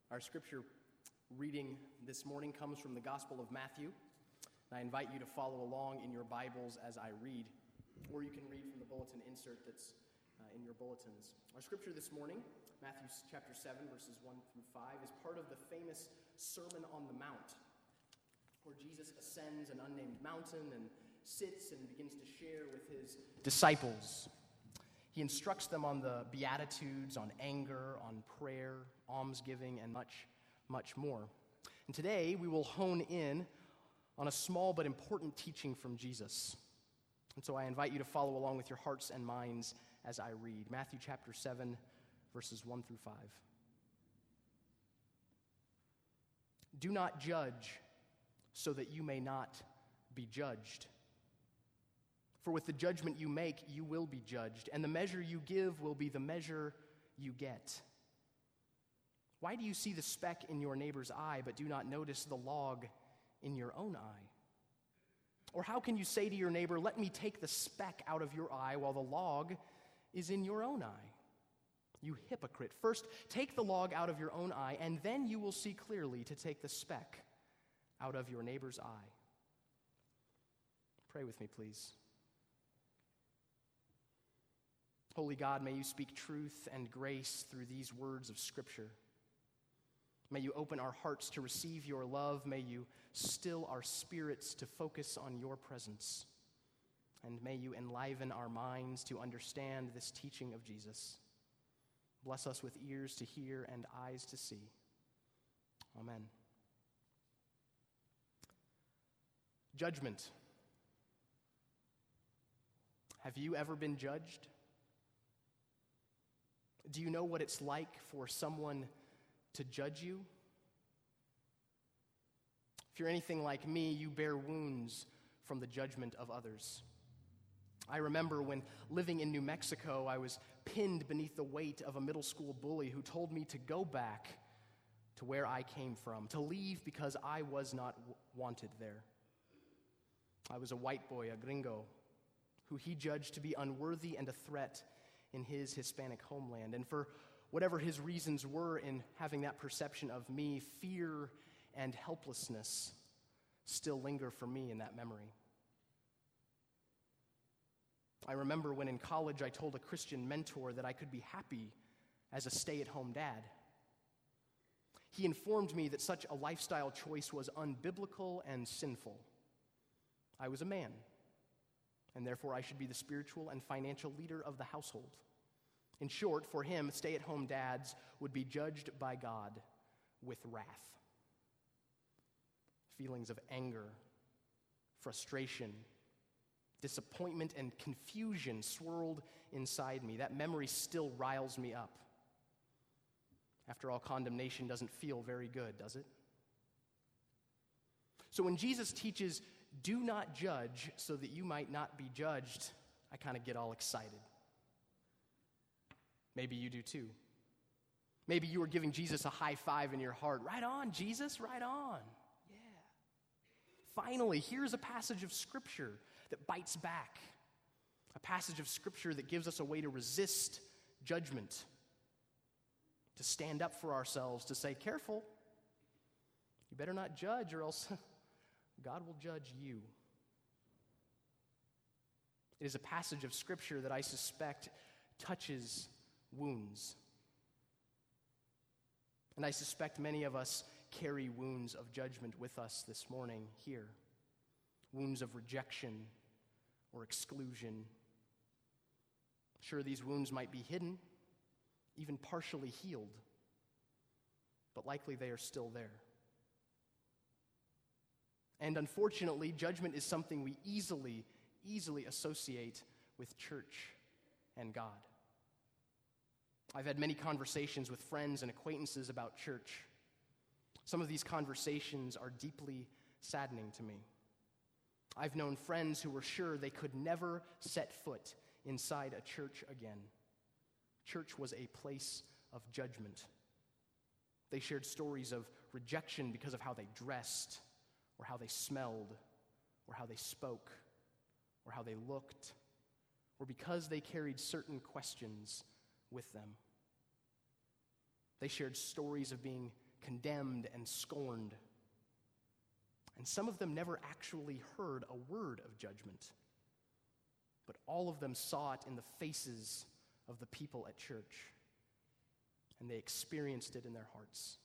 Our scripture reading this morning comes from the Gospel of Matthew. I invite you to follow along in your Bibles as I read, or you can read from the bulletin insert that's in your bulletins. Our scripture this morning, Matthew chapter 7, verses 1 through 5, is part of the famous Sermon on the Mount, where Jesus ascends an unnamed mountain and sits and begins to share with his disciples. He instructs them on the Beatitudes, on anger, on prayer, almsgiving, and much, much more. And today we will hone in on a small but important teaching from Jesus. And so I invite you to follow along with your hearts and minds as I read. Matthew chapter 7, verses 1 through 5. Do not judge so that you may not be judged. For with the judgment you make, you will be judged, and the measure you give will be the measure you get. Why do you see the speck in your neighbor's eye, but do not notice the log in your own eye? Or how can you say to your neighbor, let me take the speck out of your eye while the log is in your own eye? You hypocrite. First, take the log out of your own eye, and then you will see clearly to take the speck out of your neighbor's eye. Pray with me, please. Holy God, may you speak truth and grace through these words of Scripture. May you open our hearts to receive your love. May you still our spirits to focus on your presence. And may you enliven our minds to understand this teaching of Jesus. Bless us with ears to hear and eyes to see. Amen. Judgment. Have you ever been judged? Do you know what it's like for someone to judge you? If you're anything like me, you bear wounds from the judgment of others. I remember when living in New Mexico, I was pinned beneath the weight of a middle school bully who told me to go back to where I came from, to leave because I was not wanted there. I was a white boy, a gringo, who he judged to be unworthy and a threat in his Hispanic homeland. And for whatever his reasons were in having that perception of me, fear and helplessness still linger for me in that memory. I remember when in college I told a Christian mentor that I could be happy as a stay-at-home dad. He informed me that such a lifestyle choice was unbiblical and sinful. I was a man, and therefore I should be the spiritual and financial leader of the household. In short, for him, stay-at-home dads would be judged by God with wrath. Feelings of anger, frustration, disappointment, and confusion swirled inside me. That memory still riles me up. After all, condemnation doesn't feel very good, does it? So when Jesus teaches, do not judge so that you might not be judged, I kind of get all excited. Maybe you do too. Maybe you are giving Jesus a high five in your heart. Right on, Jesus, right on. Yeah. Finally, here's a passage of Scripture that bites back. A passage of Scripture that gives us a way to resist judgment. To stand up for ourselves, to say, careful. You better not judge or else God will judge you. It is a passage of Scripture that I suspect touches wounds. And I suspect many of us carry wounds of judgment with us this morning here. Wounds of rejection or exclusion. Sure, these wounds might be hidden, even partially healed, but likely they are still there. And unfortunately, judgment is something we easily associate with church and God. I've had many conversations with friends and acquaintances about church. Some of these conversations are deeply saddening to me. I've known friends who were sure they could never set foot inside a church again. Church was a place of judgment. They shared stories of rejection because of how they dressed, or how they smelled, or how they spoke, or how they looked, or because they carried certain questions with them. They shared stories of being condemned and scorned. And some of them never actually heard a word of judgment, but all of them saw it in the faces of the people at church, and they experienced it in their hearts.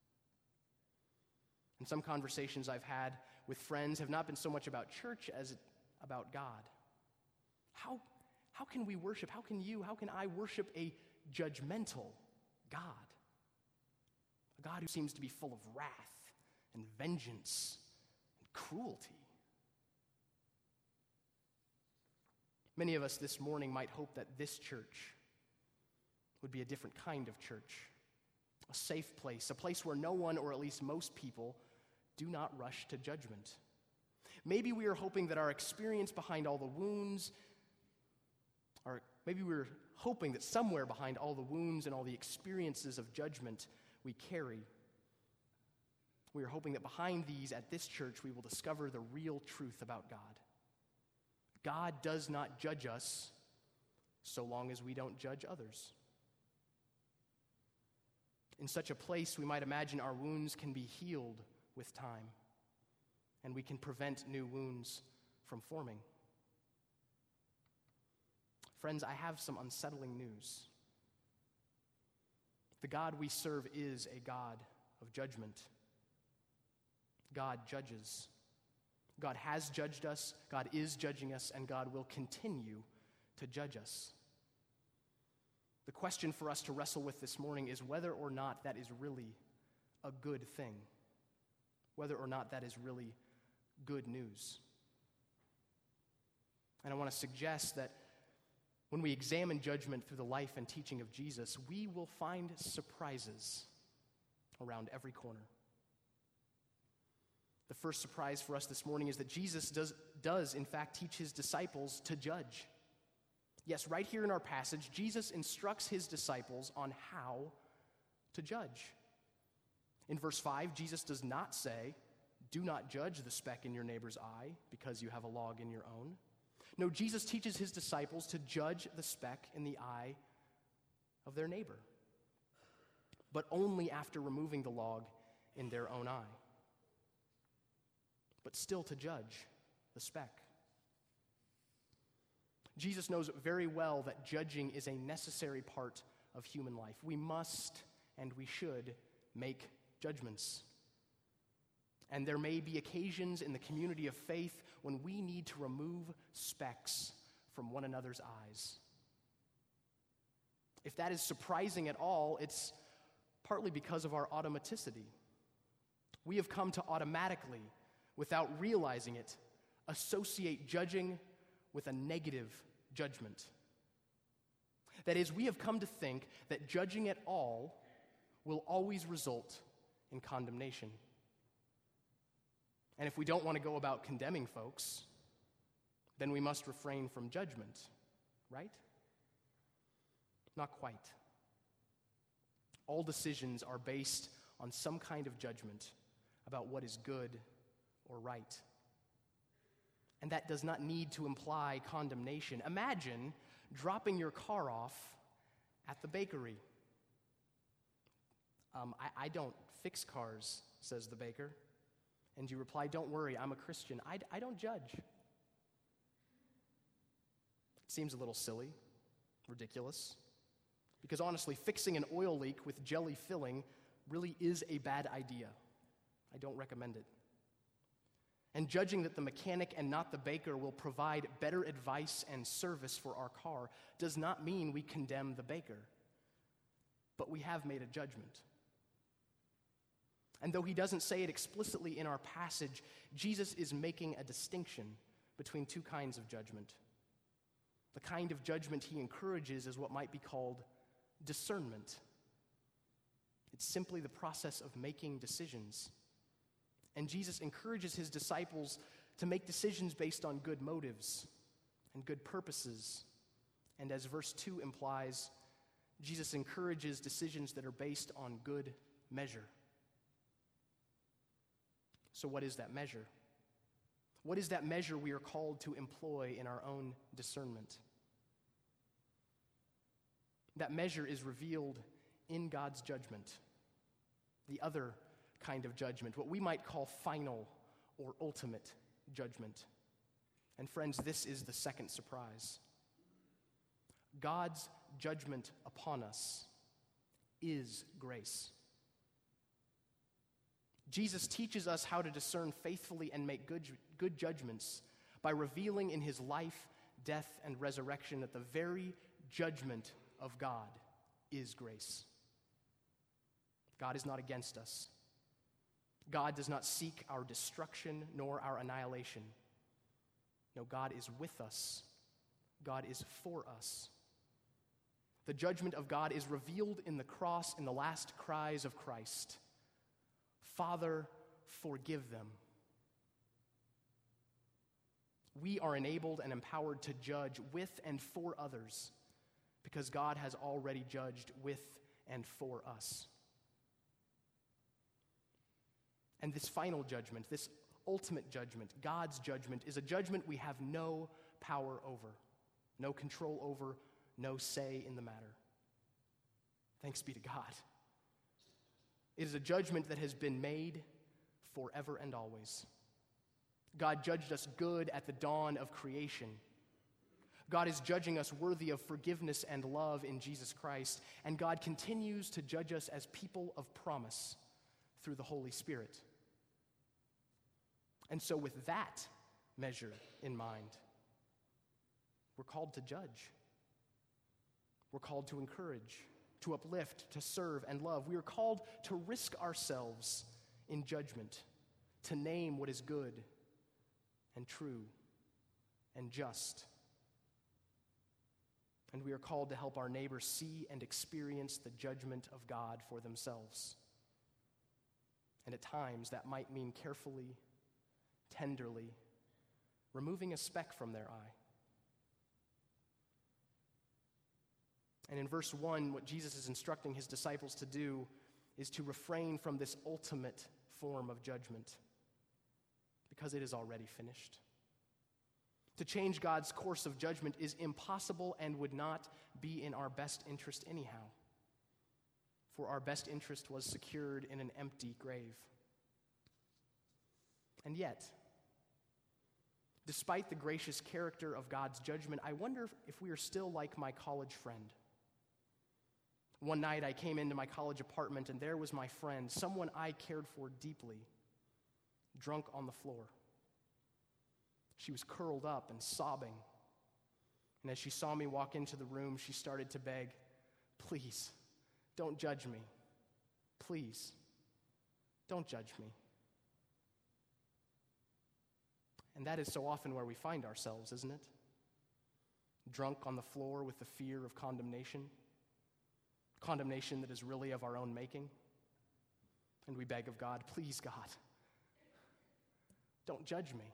And some conversations I've had with friends have not been so much about church as about God. How can we worship? How can I worship a judgmental God? A God who seems to be full of wrath and vengeance and cruelty. Many of us this morning might hope that this church would be a different kind of church, a safe place, a place where no one, or at least most people, do not rush to judgment. Maybe we are hoping that our experience behind all the wounds, or maybe we're hoping that somewhere behind all the wounds and all the experiences of judgment we carry, we are hoping that behind these at this church we will discover the real truth about God. God does not judge us so long as we don't judge others. In such a place, we might imagine our wounds can be healed with time, and we can prevent new wounds from forming. Friends, I have some unsettling news. The God we serve is a God of judgment. God judges. God has judged us, God is judging us, and God will continue to judge us. The question for us to wrestle with this morning is whether or not that is really a good thing, whether or not that is really good news. And I want to suggest that when we examine judgment through the life and teaching of Jesus, we will find surprises around every corner. The first surprise for us this morning is that Jesus does in fact teach his disciples to judge. Yes, right here in our passage, Jesus instructs his disciples on how to judge. In verse 5, Jesus does not say, "Do not judge the speck in your neighbor's eye because you have a log in your own." No, Jesus teaches his disciples to judge the speck in the eye of their neighbor, but only after removing the log in their own eye. But still to judge the speck. Jesus knows very well that judging is a necessary part of human life. We must and we should make judgments. And there may be occasions in the community of faith when we need to remove specks from one another's eyes. If that is surprising at all, it's partly because of our automaticity. We have come to automatically, without realizing it, associate judging with a negative judgment. That is, we have come to think that judging at all will always result in condemnation. And if we don't want to go about condemning folks, then we must refrain from judgment, right? Not quite. All decisions are based on some kind of judgment about what is good or right. And that does not need to imply condemnation. Imagine dropping your car off at the bakery. I don't fix cars, says the baker. And you reply, "Don't worry, I'm a Christian. I don't judge." It seems a little silly, ridiculous. Because honestly, fixing an oil leak with jelly filling really is a bad idea. I don't recommend it. And judging that the mechanic and not the baker will provide better advice and service for our car does not mean we condemn the baker. But we have made a judgment. And though he doesn't say it explicitly in our passage, Jesus is making a distinction between two kinds of judgment. The kind of judgment he encourages is what might be called discernment. It's simply the process of making decisions. And Jesus encourages his disciples to make decisions based on good motives and good purposes. And as verse 2 implies, Jesus encourages decisions that are based on good measure. So what is that measure? What is that measure we are called to employ in our own discernment? That measure is revealed in God's judgment. the other kind of judgment, what we might call final or ultimate judgment. And friends, this is the second surprise. God's judgment upon us is grace. Jesus teaches us how to discern faithfully and make good judgments by revealing in his life, death, and resurrection that the very judgment of God is grace. God is not against us. God does not seek our destruction nor our annihilation. No, God is with us. God is for us. The judgment of God is revealed in the cross in the last cries of Christ. Father, forgive them. We are enabled and empowered to judge with and for others because God has already judged with and for us. And this final judgment, this ultimate judgment, God's judgment, is a judgment we have no power over, no control over, no say in the matter. Thanks be to God. It is a judgment that has been made forever and always. God judged us good at the dawn of creation. God is judging us worthy of forgiveness and love in Jesus Christ, and God continues to judge us as people of promise through the Holy Spirit. And so with that measure in mind, we're called to judge. We're called to encourage, to uplift, to serve, and love. We are called to risk ourselves in judgment, to name what is good and true and just. And we are called to help our neighbors see and experience the judgment of God for themselves. And at times, that might mean carefully, tenderly, removing a speck from their eye. And in verse 1, what Jesus is instructing his disciples to do is to refrain from this ultimate form of judgment because it is already finished. To change God's course of judgment is impossible and would not be in our best interest anyhow, for our best interest was secured in an empty grave. And yet, despite the gracious character of God's judgment, I wonder if we are still like my college friend. One night I came into my college apartment and there was my friend, someone I cared for deeply, drunk on the floor. She was curled up and sobbing. And as she saw me walk into the room, she started to beg, "Please, don't judge me. Please, don't judge me." And that is so often where we find ourselves, isn't it? Drunk on the floor with the fear of condemnation that is really of our own making. And we beg of God, "Please, God, don't judge me."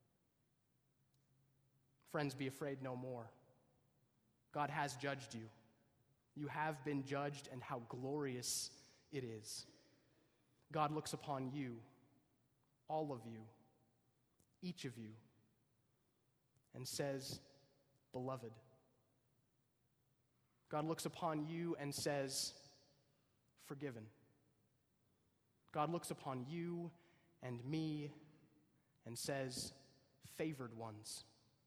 Friends, be afraid no more. God has judged you. You have been judged, and how glorious it is. God looks upon you, all of you, each of you, and says, "Beloved." God looks upon you and says, "Forgiven." God looks upon you and me and says, "Favored ones."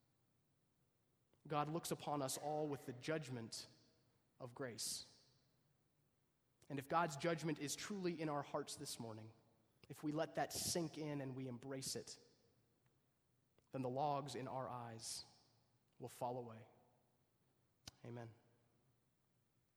God looks upon us all with the judgment of grace. And if God's judgment is truly in our hearts this morning, if we let that sink in and we embrace it, then the logs in our eyes will fall away. Amen.